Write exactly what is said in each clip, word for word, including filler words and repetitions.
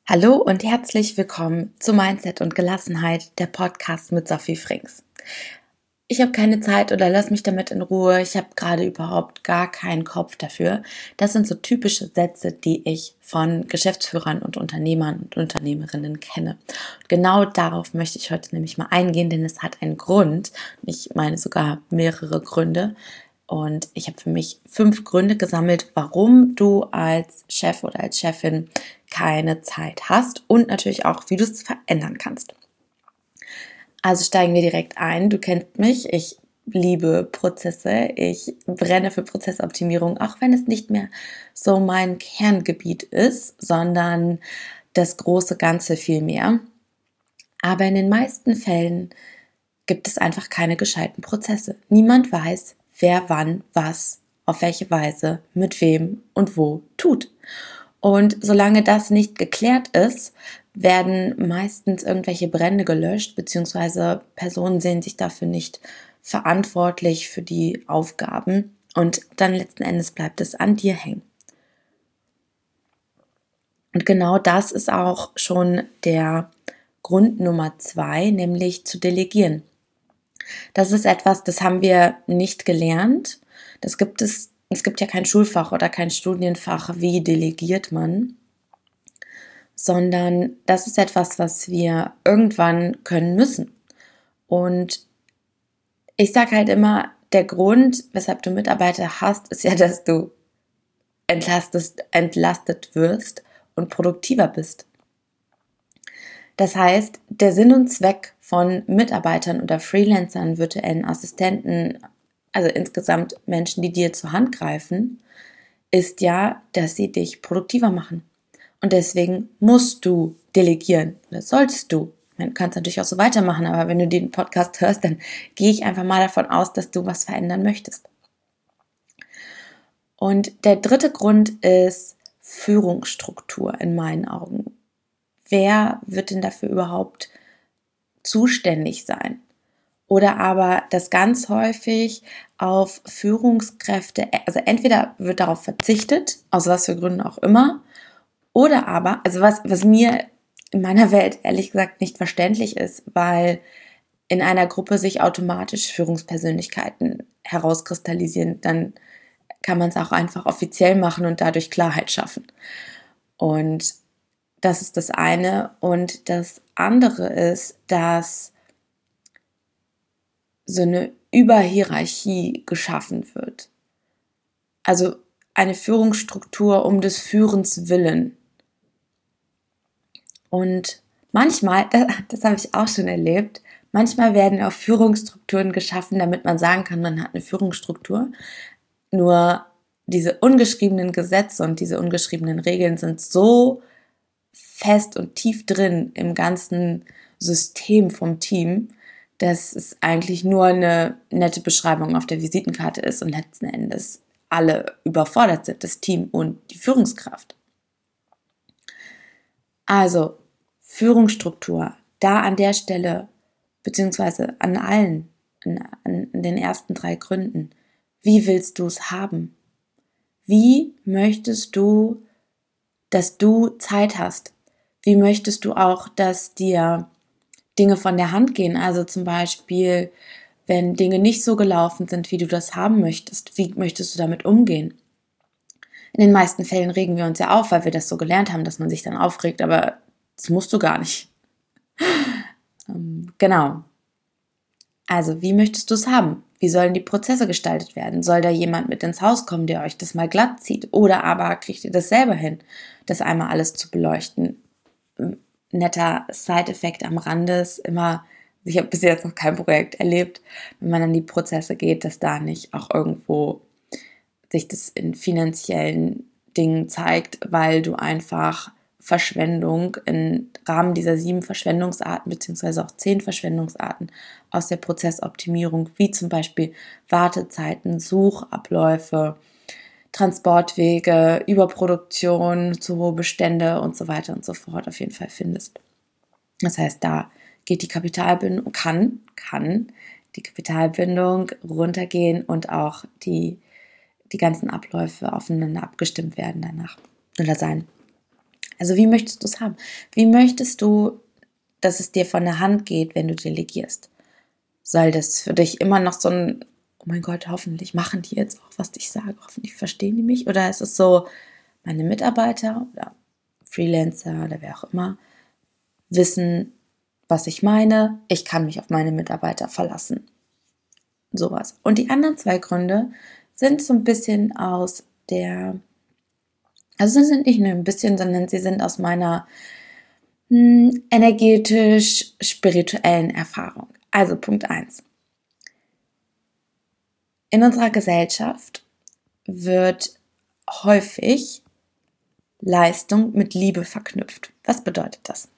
Hallo und herzlich willkommen zu Mindset und Gelassenheit, der Podcast mit Sophie Frings. Ich habe keine Zeit oder lass mich damit in Ruhe. Ich habe gerade überhaupt gar keinen Kopf dafür. Das sind so typische Sätze, die ich von Geschäftsführern und Unternehmern und Unternehmerinnen kenne. Und genau darauf möchte ich heute nämlich mal eingehen, denn es hat einen Grund. Ich meine sogar mehrere Gründe. Und ich habe für mich fünf Gründe gesammelt, warum du als Chef oder als Chefin keine Zeit hast und natürlich auch, wie du es verändern kannst. Also steigen wir direkt ein. Du kennst mich, ich liebe Prozesse, ich brenne für Prozessoptimierung, auch wenn es nicht mehr so mein Kerngebiet ist, sondern das große Ganze viel mehr. Aber in den meisten Fällen gibt es einfach keine gescheiten Prozesse. Niemand weiß, wer wann was, auf welche Weise, mit wem und wo tut. Und solange das nicht geklärt ist, werden meistens irgendwelche Brände gelöscht, beziehungsweise Personen sehen sich dafür nicht verantwortlich für die Aufgaben und dann letzten Endes bleibt es an dir hängen. Und genau das ist auch schon der Grund Nummer zwei, nämlich zu delegieren. Das ist etwas, das haben wir nicht gelernt. Das gibt es, es gibt ja kein Schulfach oder kein Studienfach, wie delegiert man, sondern das ist etwas, was wir irgendwann können müssen. Und ich sage halt immer, der Grund, weshalb du Mitarbeiter hast, ist ja, dass du entlastest, entlastet wirst und produktiver bist. Das heißt, der Sinn und Zweck von Mitarbeitern oder Freelancern, virtuellen Assistenten, also insgesamt Menschen, die dir zur Hand greifen, ist ja, dass sie dich produktiver machen. Und deswegen musst du delegieren. Das solltest du. Du kannst natürlich auch so weitermachen, aber wenn du den Podcast hörst, dann gehe ich einfach mal davon aus, dass du was verändern möchtest. Und der dritte Grund ist Führungsstruktur in meinen Augen. Wer wird denn dafür überhaupt zuständig sein? Oder aber, dass ganz häufig auf Führungskräfte, also entweder wird darauf verzichtet, aus was für Gründen auch immer, oder aber, also was, was mir in meiner Welt ehrlich gesagt nicht verständlich ist, weil in einer Gruppe sich automatisch Führungspersönlichkeiten herauskristallisieren, dann kann man es auch einfach offiziell machen und dadurch Klarheit schaffen. Und das ist das eine. Und das andere ist, dass so eine Überhierarchie geschaffen wird. Also eine Führungsstruktur um des Führens willen. Und manchmal, das, das habe ich auch schon erlebt, manchmal werden auch Führungsstrukturen geschaffen, damit man sagen kann, man hat eine Führungsstruktur. Nur diese ungeschriebenen Gesetze und diese ungeschriebenen Regeln sind so fest und tief drin im ganzen System vom Team, dass es eigentlich nur eine nette Beschreibung auf der Visitenkarte ist und letzten Endes alle überfordert sind, das Team und die Führungskraft. Also Führungsstruktur, da an der Stelle, beziehungsweise an allen, an, an den ersten drei Gründen. Wie willst du es haben? Wie möchtest du, dass du Zeit hast? Wie möchtest du auch, dass dir Dinge von der Hand gehen? Also zum Beispiel, wenn Dinge nicht so gelaufen sind, wie du das haben möchtest. Wie möchtest du damit umgehen? In den meisten Fällen regen wir uns ja auf, weil wir das so gelernt haben, dass man sich dann aufregt, aber das musst du gar nicht. ähm, genau. Also, wie möchtest du es haben? Wie sollen die Prozesse gestaltet werden? Soll da jemand mit ins Haus kommen, der euch das mal glatt zieht? Oder aber kriegt ihr das selber hin, das einmal alles zu beleuchten? Netter Side-Effekt am Rande ist immer, ich habe bis jetzt noch kein Projekt erlebt, wenn man an die Prozesse geht, dass da nicht auch irgendwo sich das in finanziellen Dingen zeigt, weil du einfach Verschwendung im Rahmen dieser sieben Verschwendungsarten beziehungsweise auch zehn Verschwendungsarten aus der Prozessoptimierung, wie zum Beispiel Wartezeiten, Suchabläufe, Transportwege, Überproduktion, zu hohe Bestände und so weiter und so fort auf jeden Fall findest. Das heißt, da geht die Kapitalbindung, kann, kann die Kapitalbindung runtergehen und auch die die ganzen Abläufe aufeinander abgestimmt werden danach oder sein. Also wie möchtest du es haben? Wie möchtest du, dass es dir von der Hand geht, wenn du delegierst? Soll das für dich immer noch so ein, oh mein Gott, hoffentlich machen die jetzt auch, was ich sage, hoffentlich verstehen die mich? Oder ist es so, meine Mitarbeiter oder Freelancer oder wer auch immer wissen, was ich meine, ich kann mich auf meine Mitarbeiter verlassen. Sowas. Und die anderen zwei Gründe sind so ein bisschen aus der, also sie sind nicht nur ein bisschen, sondern sie sind aus meiner mh, energetisch-spirituellen Erfahrung. Also Punkt eins. In unserer Gesellschaft wird häufig Leistung mit Liebe verknüpft. Was bedeutet das?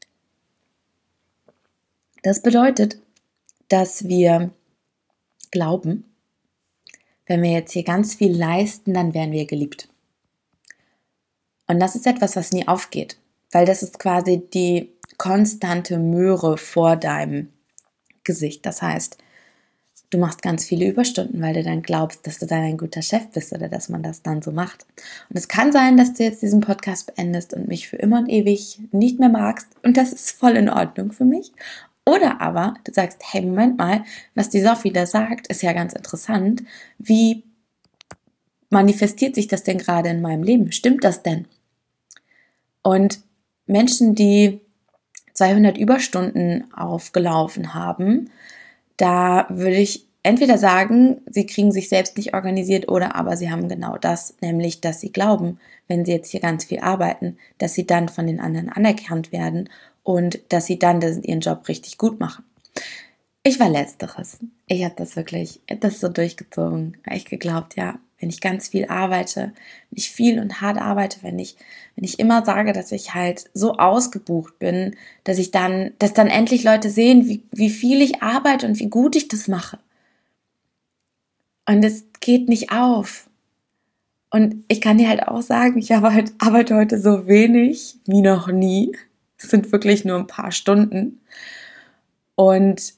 Das bedeutet, dass wir glauben, wenn wir jetzt hier ganz viel leisten, dann werden wir geliebt. Und das ist etwas, was nie aufgeht, weil das ist quasi die konstante Möhre vor deinem Gesicht. Das heißt, du machst ganz viele Überstunden, weil du dann glaubst, dass du dann ein guter Chef bist oder dass man das dann so macht. Und es kann sein, dass du jetzt diesen Podcast beendest und mich für immer und ewig nicht mehr magst. Und das ist voll in Ordnung für mich. Oder aber du sagst, hey, Moment mal, was die Sophie da sagt, ist ja ganz interessant. Wie manifestiert sich das denn gerade in meinem Leben? Stimmt das denn? Und Menschen, die zweihundert Überstunden aufgelaufen haben, da würde ich entweder sagen, sie kriegen sich selbst nicht organisiert oder aber sie haben genau das, nämlich, dass sie glauben, wenn sie jetzt hier ganz viel arbeiten, dass sie dann von den anderen anerkannt werden und dass sie dann ihren Job richtig gut machen. Ich war Letzteres. Ich habe das wirklich, das so durchgezogen. Ich geglaubt, ja, wenn ich ganz viel arbeite, wenn ich viel und hart arbeite, wenn ich, wenn ich immer sage, dass ich halt so ausgebucht bin, dass ich dann, dass dann endlich Leute sehen, wie, wie viel ich arbeite und wie gut ich das mache. Und es geht nicht auf. Und ich kann dir halt auch sagen, ich arbeite, arbeite heute so wenig wie noch nie. Es sind wirklich nur ein paar Stunden. Und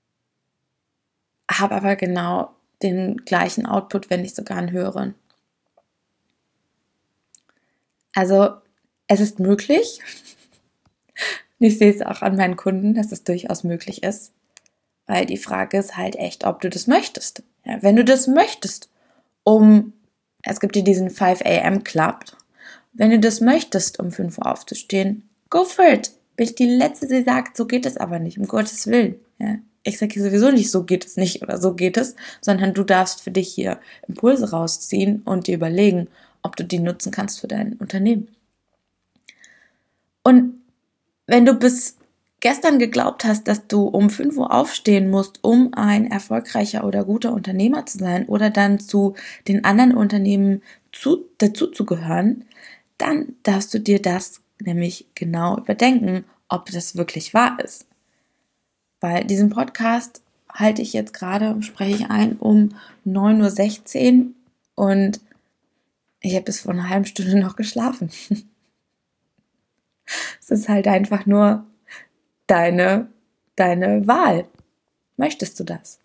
habe aber genau den gleichen Output, wenn nicht sogar einen höheren. Also es ist möglich. Ich sehe es auch an meinen Kunden, dass es durchaus möglich ist. Weil die Frage ist halt echt, ob du das möchtest. Ja, wenn du das möchtest, um, es gibt dir diesen five a.m. Club, wenn du das möchtest, um fünf Uhr aufzustehen, go for it. Bin ich die Letzte, die sagt, so geht es aber nicht, um Gottes Willen. Ja. Ich sage sowieso nicht, so geht es nicht oder so geht es, sondern du darfst für dich hier Impulse rausziehen und dir überlegen, ob du die nutzen kannst für dein Unternehmen. Und wenn du bis gestern geglaubt hast, dass du um fünf Uhr aufstehen musst, um ein erfolgreicher oder guter Unternehmer zu sein oder dann zu den anderen Unternehmen zu, dazu zu gehören, dann darfst du dir das nämlich genau überdenken, ob das wirklich wahr ist. Weil diesen Podcast halte ich jetzt gerade, spreche ich ein um neun Uhr sechzehn und ich habe bis vor einer halben Stunde noch geschlafen. Es ist halt einfach nur deine, deine Wahl. Möchtest du das?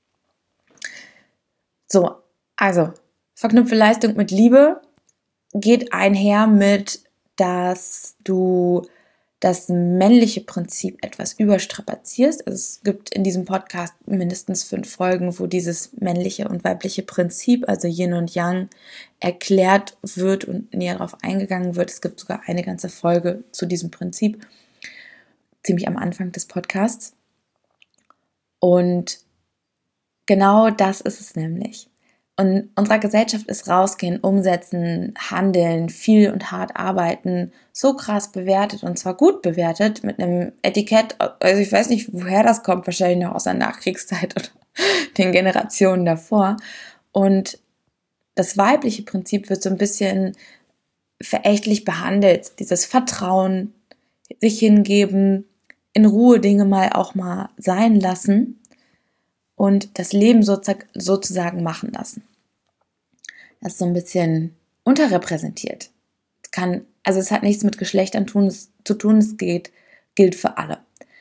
So, also verknüpfe Leistung mit Liebe, geht einher mit, dass du das männliche Prinzip etwas überstrapazierst. Also es gibt in diesem Podcast mindestens fünf Folgen, wo dieses männliche und weibliche Prinzip, also Yin und Yang, erklärt wird und näher darauf eingegangen wird. Es gibt sogar eine ganze Folge zu diesem Prinzip, ziemlich am Anfang des Podcasts. Und genau das ist es nämlich. Und unserer Gesellschaft ist rausgehen, umsetzen, handeln, viel und hart arbeiten, so krass bewertet und zwar gut bewertet mit einem Etikett, also ich weiß nicht, woher das kommt, wahrscheinlich noch aus der Nachkriegszeit oder den Generationen davor. Und das weibliche Prinzip wird so ein bisschen verächtlich behandelt, dieses Vertrauen, sich hingeben, in Ruhe Dinge mal auch mal sein lassen und das Leben sozusagen machen lassen. Das ist so ein bisschen unterrepräsentiert. Es kann, also es hat nichts mit Geschlechtern tun, es, zu tun, es geht, gilt für alle.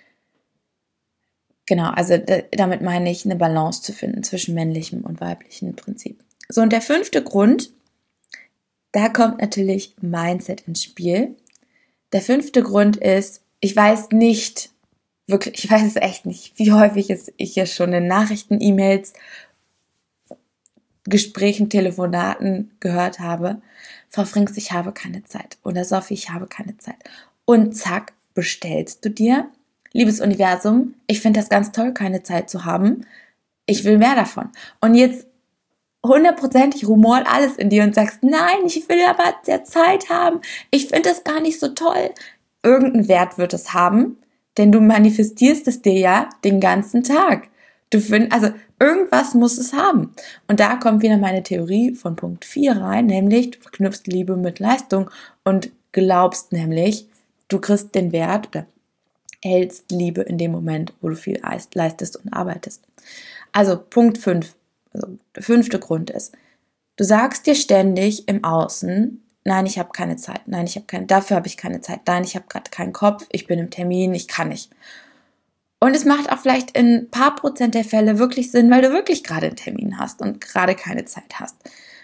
Genau, also damit meine ich, eine Balance zu finden zwischen männlichem und weiblichem Prinzip. So, und der fünfte Grund, da kommt natürlich Mindset ins Spiel. Der fünfte Grund ist, ich weiß nicht, wirklich, ich weiß es echt nicht, wie häufig es ich ja schon in Nachrichten, E-Mails, Gesprächen, Telefonaten gehört habe, Frau Frings, ich habe keine Zeit. Oder Sophie, ich habe keine Zeit. Und zack, bestellst du dir. Liebes Universum, ich finde das ganz toll, keine Zeit zu haben. Ich will mehr davon. Und jetzt hundertprozentig rumort alles in dir und sagst, nein, ich will aber sehr Zeit haben. Ich finde das gar nicht so toll. Irgendeinen Wert wird es haben, denn du manifestierst es dir ja den ganzen Tag. Du findest, also irgendwas muss es haben. Und da kommt wieder meine Theorie von Punkt vier rein, nämlich du verknüpfst Liebe mit Leistung und glaubst nämlich, du kriegst den Wert oder hältst Liebe in dem Moment, wo du viel leistest und arbeitest. Also Punkt fünf, also der fünfte Grund ist, du sagst dir ständig im Außen, nein, ich habe keine Zeit, nein, ich habe keine, dafür habe ich keine Zeit, nein, ich habe gerade keinen Kopf, ich bin im Termin, ich kann nicht. Und es macht auch vielleicht in ein paar Prozent der Fälle wirklich Sinn, weil du wirklich gerade einen Termin hast und gerade keine Zeit hast.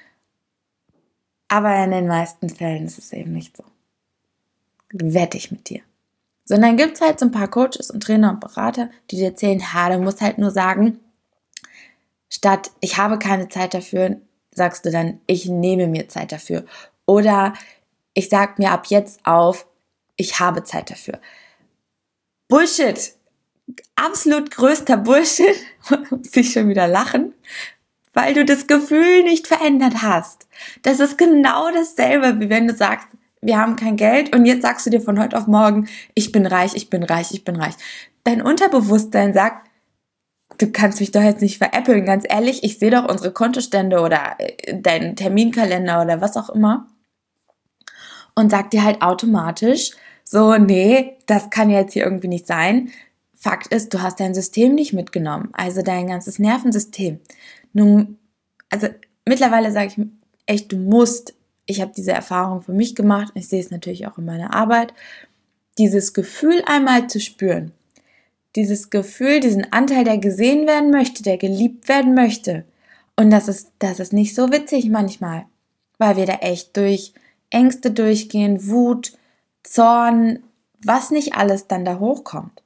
Aber in den meisten Fällen ist es eben nicht so. Wette ich mit dir. Sondern gibt es halt so ein paar Coaches und Trainer und Berater, die dir erzählen, ha, du musst halt nur sagen, statt ich habe keine Zeit dafür, sagst du dann, ich nehme mir Zeit dafür. Oder ich sag mir ab jetzt auf, ich habe Zeit dafür. Bullshit! Absolut größter Bullshit, muss ich schon wieder lachen, weil du das Gefühl nicht verändert hast. Das ist genau dasselbe, wie wenn du sagst, wir haben kein Geld und jetzt sagst du dir von heute auf morgen, ich bin reich, ich bin reich, ich bin reich. Dein Unterbewusstsein sagt, du kannst mich doch jetzt nicht veräppeln, ganz ehrlich, ich sehe doch unsere Kontostände oder deinen Terminkalender oder was auch immer und sagt dir halt automatisch so, nee, das kann jetzt hier irgendwie nicht sein. Fakt ist, du hast dein System nicht mitgenommen, also dein ganzes Nervensystem. Nun, also mittlerweile sage ich echt, du musst, ich habe diese Erfahrung für mich gemacht, ich sehe es natürlich auch in meiner Arbeit, dieses Gefühl einmal zu spüren, dieses Gefühl, diesen Anteil, der gesehen werden möchte, der geliebt werden möchte. Und das ist, das ist nicht so witzig manchmal, weil wir da echt durch Ängste durchgehen, Wut, Zorn, was nicht alles dann da hochkommt.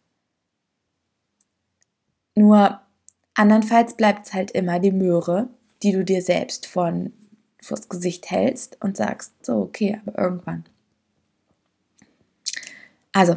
Nur andernfalls bleibt es halt immer die Möhre, die du dir selbst von, vors Gesicht hältst und sagst, so okay, aber irgendwann. Also,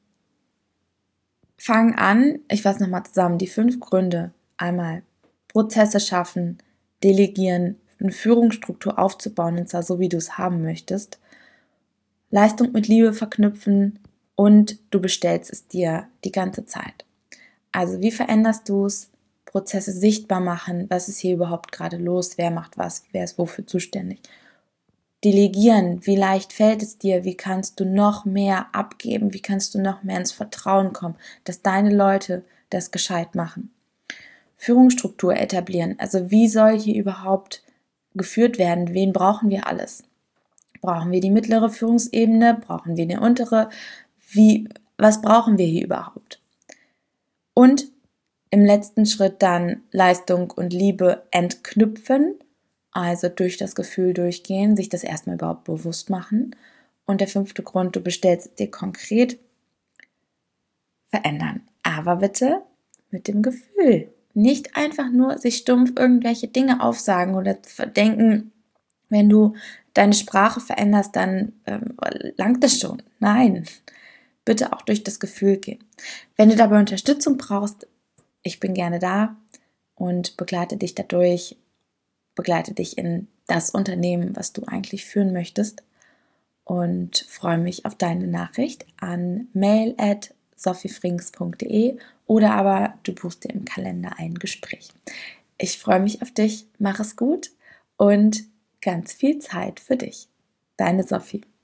fang an, ich fasse nochmal zusammen, die fünf Gründe. Einmal Prozesse schaffen, delegieren, eine Führungsstruktur aufzubauen, und zwar so, wie du es haben möchtest. Leistung mit Liebe verknüpfen und du bestellst es dir die ganze Zeit. Also wie veränderst du es? Prozesse sichtbar machen, was ist hier überhaupt gerade los, wer macht was, wer ist wofür zuständig. Delegieren, wie leicht fällt es dir, wie kannst du noch mehr abgeben, wie kannst du noch mehr ins Vertrauen kommen, dass deine Leute das gescheit machen. Führungsstruktur etablieren, also wie soll hier überhaupt geführt werden, wen brauchen wir alles? Brauchen wir die mittlere Führungsebene, brauchen wir eine untere, wie, was brauchen wir hier überhaupt? Und im letzten Schritt dann Leistung und Liebe entknüpfen, also durch das Gefühl durchgehen, sich das erstmal überhaupt bewusst machen. Und der fünfte Grund, du bestellst es dir konkret, verändern. Aber bitte mit dem Gefühl. Nicht einfach nur sich stumpf irgendwelche Dinge aufsagen oder denken, wenn du deine Sprache veränderst, dann ähm, langt das schon. Nein, bitte auch durch das Gefühl gehen. Wenn du dabei Unterstützung brauchst, ich bin gerne da und begleite dich dadurch, begleite dich in das Unternehmen, was du eigentlich führen möchtest und freue mich auf deine Nachricht an mail at sophiefrings punkt de oder aber du buchst dir im Kalender ein Gespräch. Ich freue mich auf dich, mach es gut und ganz viel Zeit für dich. Deine Sophie.